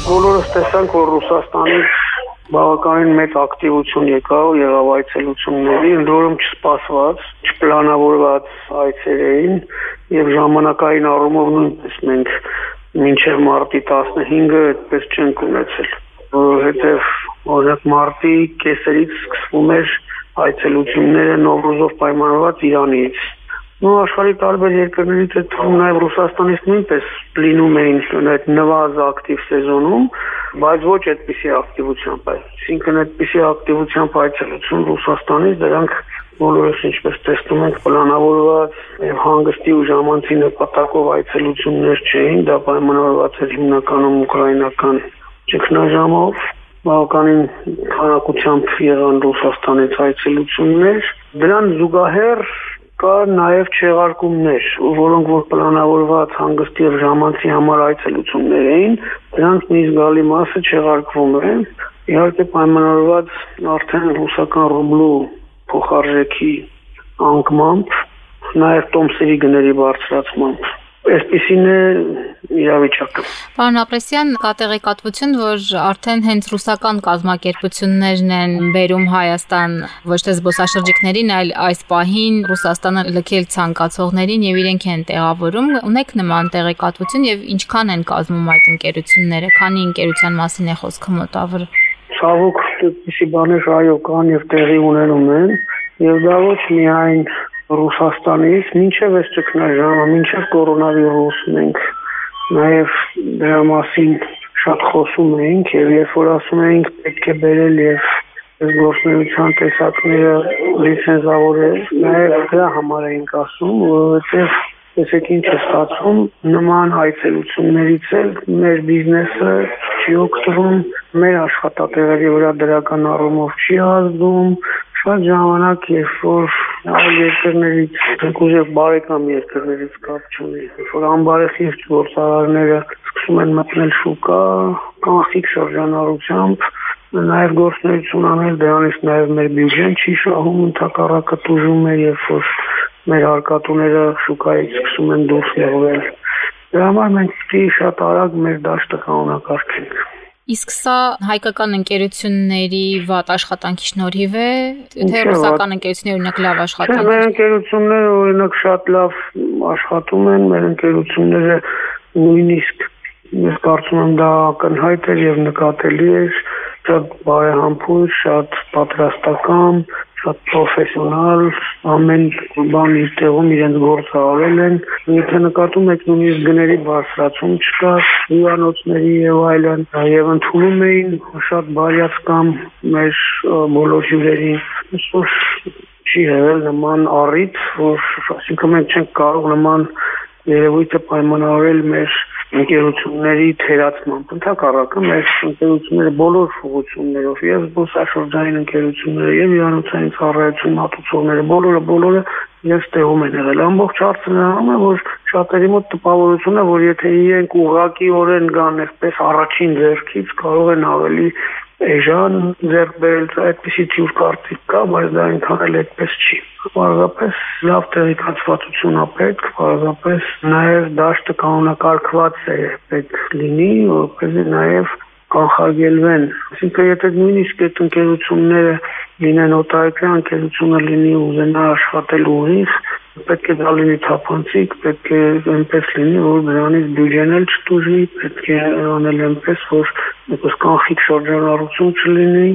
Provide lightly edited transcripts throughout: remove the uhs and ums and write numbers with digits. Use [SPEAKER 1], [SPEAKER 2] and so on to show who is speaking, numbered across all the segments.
[SPEAKER 1] Բոլորս տեսանք, որ Ռուսաստանից բավականին մեծ ակտիվություն եղավ այցելությունների, ընդ որում չսպասված, չպլանավորված այցեր էին եւ ժամանակային առումով նույնպես մենք մինչեւ մարտի 15-ը այդպես չենք ունեցել, որովհետեւ օրինակ մարտի կեսերից սկսվում էր այցելությունները Նովրուզով պայմանավորված Իրանից։ Աշխարհի տարբեր երկրներից է թվում նաև Ռուսաստանից նույնպես լինում էին այդ նվազ ակտիվ սեզոնում, բայց ոչ այդպիսի ակտիվությամբ։ Այսինքն այդպիսի ակտիվությամբ այցելություն Ռուսաստանից դրանք բոլորս ինչպես տեսնում ենք պլանավորված եւ հանգստի ու ժամանցի նպատակով այցելություններ չէին, դա պայմանավորված էր հիմնականում ուկրաինական ճգնաժամով, բավականին քանակությամբ եղան Ռուսաստանից այցելություններ, դրան զուգահեռ կա նաև չեղարկումներ, որոնք որ պլանավորված հանգստի եւ ժամանցի համար այցելություններ էին, դրանց մի զգալի մասը չեղարկվում է, իհարկե պայմանավորված արդեն ռուսական ռուբլու փոխարժեքի անկմամբ, նաև տոմսերի գների բարձրացմամբ։ Այսպիսին է իրավիճակը։
[SPEAKER 2] Պարոն Ապրեսյան, կա տեղեկատվություն, որ արդեն հենց ռուսական կազմակերպություններն են բերում Հայաստան ոչ թե զբոսաշրջիկներին, այլ այս պահին Ռուսաստանը լքել ցանկացողներին եւ իրենք են տեղավորում։ Ունեք նման տեղեկատվություն եւ ինչքան են կազմում այդ ընկերությունները, քանի ընկերության մասին է խոսքը մոտավոր։
[SPEAKER 1] Ցավոք, այդպիսի բաներ այո կան եւ տեղի ունենում են, եւ դա ոչ միայն Ռուսաստանից, մինչև այս ճգնաժամը, մինչև կորոնավիրուս մենք նաև դրա մասին շատ խոսում էինք եւ երբ որ ասում էինք պետք է բերել եւ այս գործունեության տեսակները լիցենզավորել, նաև դրա համար էինք ասում, որովհետեւ տեսեք ինչ է ստացվում, նման այցելություններից էլ մեր բիզնեսը չի օգտվում, մեր աշխատատեղերի վրա դրական առումով չի ազդում, շատ ժամանակ երբ որ այլ երկրներից, թեկուզ բարեկամ երկրներից կապ չունի, երբ որ անբարեխիղճ գործարարները սկսում են մտնել շուկա, կանխիկ շրջանառությամբ, նաև գործունեություն անել, դրանից նաև մեր բյուջեն չի շահում, ընդհակառակը տուժում է, երբ որ մեր հարկատուները շուկայից սկսում են դուրս եղվել։ Դրա համար մենք պետք է շատ արագ մեր դաշտը կանոնակարգենք։
[SPEAKER 2] Իսկ սա հայկական ընկերությունների վատ աշխատանքի շնորհիվ է, թե ռուսական ընկերությունների օրինակ լավ աշխատանք։
[SPEAKER 1] Մեր ընկերությունները օրինակ շատ լավ աշխատում են, մեր ընկերությունները նույնիսկ ես կարծում եմ դա ակնհայտ էր եւ նկատելի էր, շատ բարեհամբույր, շատ պատրաստական, շատ պրոֆեսիոնալ, ամեն բան իր տեղում իրենց գործը արել են։ Եթե նկատում եք նույնիսկ գների բարձրացում չկա, հյուրանոցների եւ այլն, եւ ընդունում էին շատ բարյացկամ մեր բոլոր հյուրերին։ Այսօր չի եղել նման առիթ, որ այսինքն մենք չենք կարող նման երևույթը պայմանավորել մեր ընկերությունների թերացմամբ, ընդհակառակը մեր ընկերությունները բոլոր ուղղություններով եւ զբոսաշրջային ընկերությունները եւ հյուրանոցային ծառայություն մատուցողները բոլորը իրենց տեղում են եղել։ Ամբողջ հարցը նրանում է, որ շատերի մոտ տպավորություն է, որ եթե իրենք ուղղակիորեն գան այսպես առաջին ձեռքից, կարող են ավելի էժան ձեռք բերել, այդպիսի թյուր կարծիք կա, բայց դա այնքան էլ այդպես չի։ Պարզապես լավ տեղեկացվածություն է պետք, պարզապես նաև դաշտը կանոնակարգված է պետք լինի, որպեսզի նաև կանխարգելվեն։ Այսինքն եթե նույնիսկ այդ ընկերությունները լինեն օտարերկրյա ընկերությունը լինի ուզենա աշխատել ուղիղ, պետք է դա լինի թափանցիկ, պետք է այնպես լինի, որ դրանից բյուջեն էլ չտուժի, պետք է անել այնպես, որ այնպես կանխիկ շրջանառություն չլինի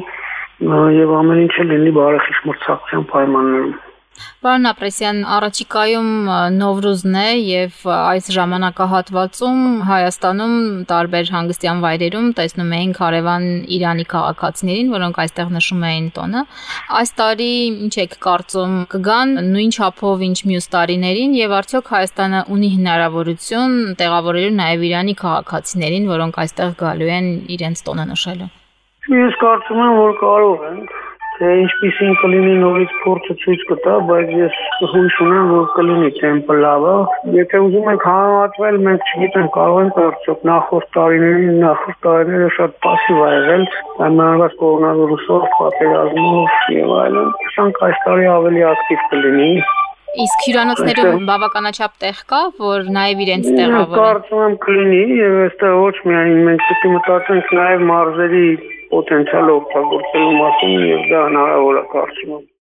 [SPEAKER 1] եւ ամեն ինչը լինի բարեխիղճ մրցակցության պայմաններում։
[SPEAKER 2] Պարոն Ապրեսյան, առաջիկայում Նովրուզն է եւ այս ժամանակահատվածում Հայաստանում տարբեր հանգստյան վայրերում տեսնում էինք հարևան Իրանի քաղաքացիներին, որոնք այստեղ նշում էին տոնը։ Այս տարի ինչ եք կարծում, կգան նույն չափով ինչ մյուս տարիներին եւ արդյոք Հայաստանը ունի հնարավորություն տեղավորելու նաեւ Իրանի քաղաքացիներին, որոնք այստեղ գալու են իրենց տոնը նշելու։
[SPEAKER 1] Ես կարծում եմ, որ կարող ենք թե ինչպիսին կլինի նորից փորձը ցույց կտա, բայց ես հույս ունեմ, որ կլինի տեմպը լավը։ Եթե ուզում եք համեմատվել, մենք չգիտեմ, կարող ենք արդյոք նախորդ տարիները շատ պասիվ ա եղել, պայմանավորված կորոնավիրուսով, պատերազմով եւ այլն։ Սրանք այս տարի ավելի ակտիվ կլինի,
[SPEAKER 2] Իսկ հյուրանոցներում բավականաչափ տեղ կա, որ նաև իրենց տեղավորեն։
[SPEAKER 1] Կարծում եմ կլինի եւ այստեղ ոչ միայն մենք պետք է մտածենք նաև մարզերի պոտենցիալը օգտագործելու մասին եւ դա հնարավոր է կարծում եմ։